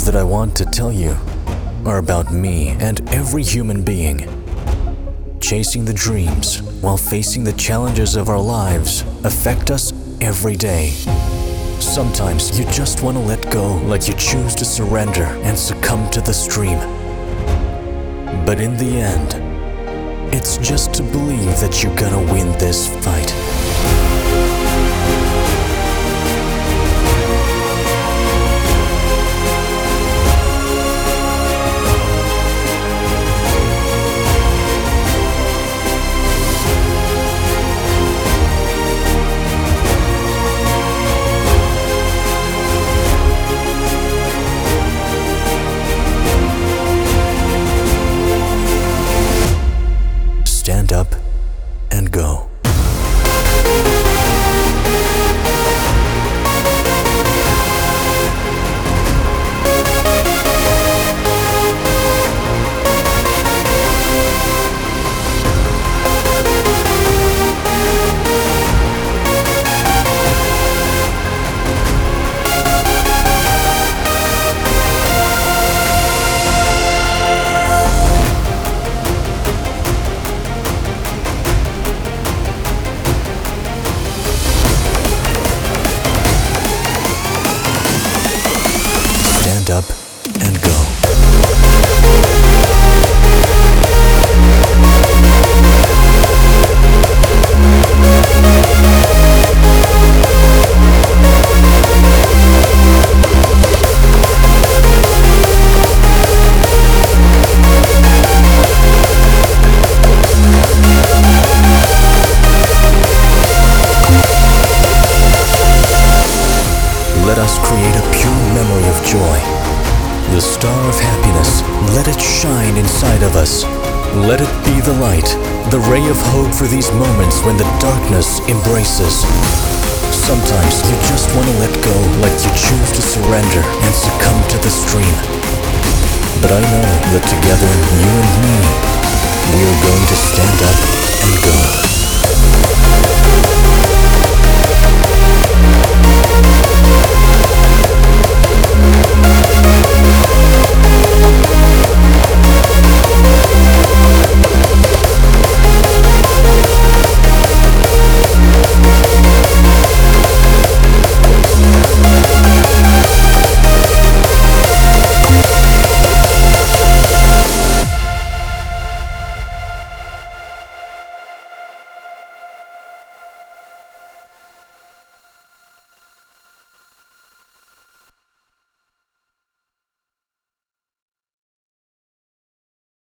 stories that I want to tell you are about me and every human being. Chasing the dreams while facing the challenges of our lives affect us every day. Sometimes you just want to let go, like you choose to surrender and succumb to the stream. But in the end, it's just to believe that you're gonna win this fight. Stand up and go. Stand up and go. Let us create a pure memory of joy. The star of happiness, let it shine inside of us. Let it be the light, the ray of hope for these moments when the darkness embraces. Sometimes you just want to let go, like you choose to surrender and succumb to the stream. But I know that together, you and me, we are going to stand up and go.